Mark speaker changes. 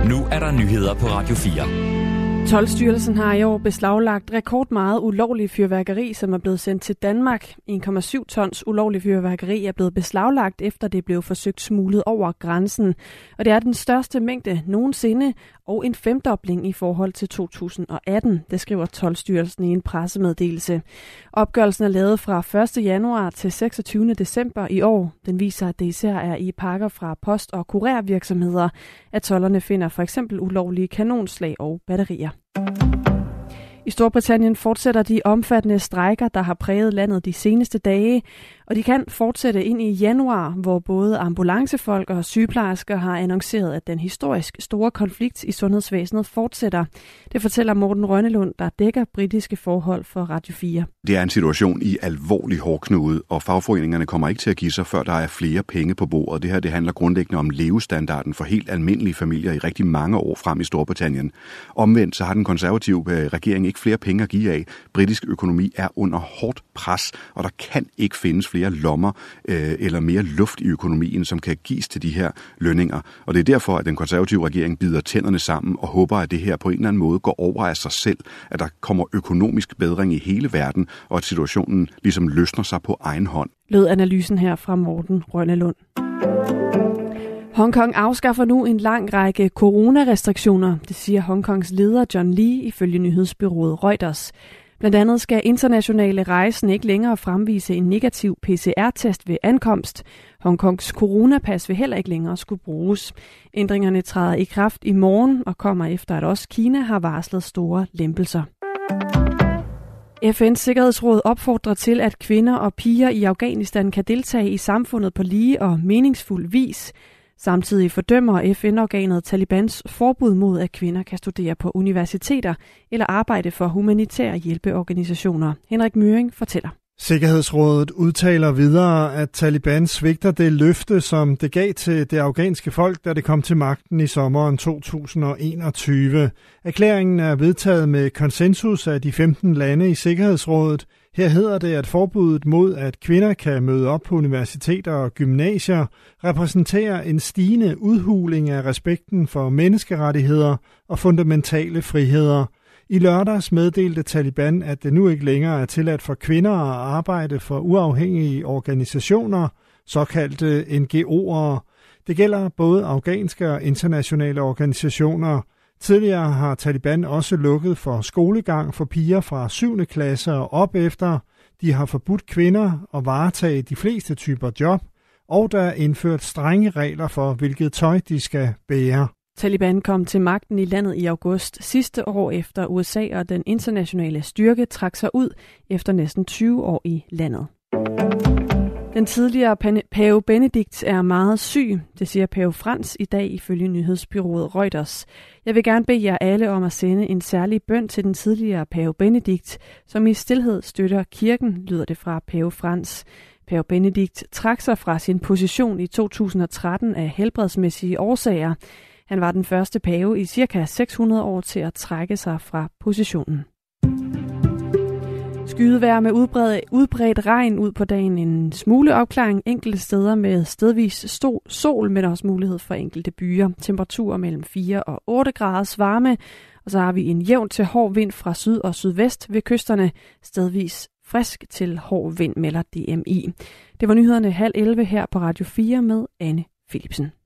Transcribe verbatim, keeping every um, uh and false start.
Speaker 1: Nu er der nyheder på Radio fire.
Speaker 2: Toldstyrelsen har i år beslaglagt rekordmeget ulovlig fyrværkeri, som er blevet sendt til Danmark. en komma syv tons ulovlig fyrværkeri er blevet beslaglagt, efter det blev forsøgt smuglet over grænsen. Og det er den største mængde nogensinde og en femdobling i forhold til to tusind og atten, det skriver Toldstyrelsen i en pressemeddelelse. Opgørelsen er lavet fra første januar til seksogtyvende december i år. Den viser, at det især er i pakker fra post- og kurervirksomheder, at tolderne finder for eksempel ulovlige kanonslag og batterier. I Storbritannien fortsætter de omfattende strejker, der har præget landet de seneste dage, og de kan fortsætte ind i januar, hvor både ambulancefolk og sygeplejersker har annonceret, at den historisk store konflikt i sundhedsvæsenet fortsætter. Det fortæller Morten Rønnelund, der dækker britiske forhold for Radio fire.
Speaker 3: Det er en situation i alvorlig hårdknude, og fagforeningerne kommer ikke til at give sig, før der er flere penge på bordet. Det her det handler grundlæggende om levestandarden for helt almindelige familier i rigtig mange år frem i Storbritannien. Omvendt så har den konservative regering ikke flere penge at give af. Britisk økonomi er under hårdt pres, og der kan ikke findes flere lommer øh, eller mere luft i økonomien, som kan gives til de her lønninger. Og det er derfor, at den konservative regering bider tænderne sammen og håber, at det her på en eller anden måde går over af sig selv, at der kommer økonomisk bedring i hele verden, og at situationen ligesom løsner sig på egen hånd.
Speaker 2: Lød analysen her fra Morten Rønnelund. Hongkong afskaffer nu en lang række coronarestriktioner, det siger Hongkongs leder John Lee ifølge nyhedsbureauet Reuters. Blandt andet skal internationale rejsen ikke længere fremvise en negativ P C R-test ved ankomst. Hongkongs coronapas vil heller ikke længere skulle bruges. Ændringerne træder i kraft i morgen og kommer efter, at også Kina har varslet store lempelser. F N's Sikkerhedsråd opfordrer til, at kvinder og piger i Afghanistan kan deltage i samfundet på lige og meningsfuld vis. Samtidig fordømmer F N-organet Talibans forbud mod, at kvinder kan studere på universiteter eller arbejde for humanitære hjælpeorganisationer. Henrik Møring fortæller.
Speaker 4: Sikkerhedsrådet udtaler videre, at Taliban svigter det løfte, som det gav til det afghanske folk, da det kom til magten i sommeren to tusind og enogtyve. Erklæringen er vedtaget med konsensus af de femten lande i Sikkerhedsrådet. Her hedder det, at forbuddet mod, at kvinder kan møde op på universiteter og gymnasier, repræsenterer en stigende udhuling af respekten for menneskerettigheder og fundamentale friheder. I lørdags meddelte Taliban, at det nu ikke længere er tilladt for kvinder at arbejde for uafhængige organisationer, såkaldte N G O'er. Det gælder både afghanske og internationale organisationer. Tidligere har Taliban også lukket for skolegang for piger fra syvende klasse og op efter. De har forbudt kvinder at varetage de fleste typer job, og der er indført strenge regler for, hvilket tøj de skal bære.
Speaker 2: Taliban kom til magten i landet i august sidste år, efter U S A og den internationale styrke trak sig ud efter næsten tyve år i landet. Den tidligere pave Benedikt er meget syg, det siger pave Frans i dag ifølge nyhedsbureauet Reuters. Jeg vil gerne bede jer alle om at sende en særlig bøn til den tidligere pave Benedikt, som i stilhed støtter kirken, lyder det fra pave Frans. Pave Benedikt trak sig fra sin position i to tusind og tretten af helbredsmæssige årsager. Han var den første pave i cirka seks hundrede år til at trække sig fra positionen. Skydevejr med udbredt, udbredt regn ud på dagen, en smule opklaring enkelte steder med stedvis stol, sol, men også mulighed for enkelte byer. Temperaturer mellem fire og otte graders varme, og så har vi en jævn til hård vind fra syd og sydvest ved kysterne, stedvis frisk til hård vind, melder D M I. Det var nyhederne halv elleve her på Radio fire med Anne Philipsen.